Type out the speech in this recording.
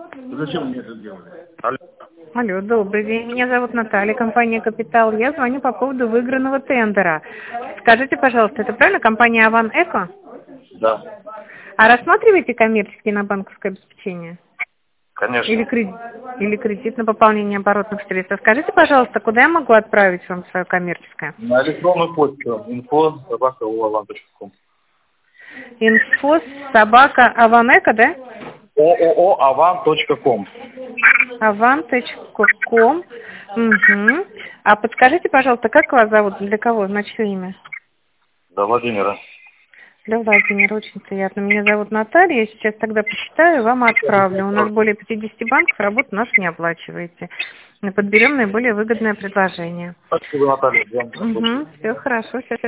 Зачем мне это делать? Алло. Алло, добрый день. Меня зовут Наталья, компания «Капитал». Я звоню по поводу выигранного тендера. Скажите, пожалуйста, это правильно компания «Аван Эко»? Да, А рассматриваете коммерческие на банковское обеспечение? конечно. Или кредит на пополнение оборотных средств? Скажите, пожалуйста, куда я могу отправить вам свое коммерческое? На электронную почту info@avaneco.com. info@avaneco, да? ООО-аван.ком. avan.com. Угу. А подскажите, пожалуйста, как вас зовут? Для кого? На чье имя? Да, Владимира. Для Владимира, очень приятно. Меня зовут Наталья. Я сейчас тогда посчитаю и вам отправлю. У нас более 50 банков, работу нашу не оплачиваете. Мы подберем наиболее выгодное предложение. Спасибо, Наталья. Угу. Все хорошо. Сейчас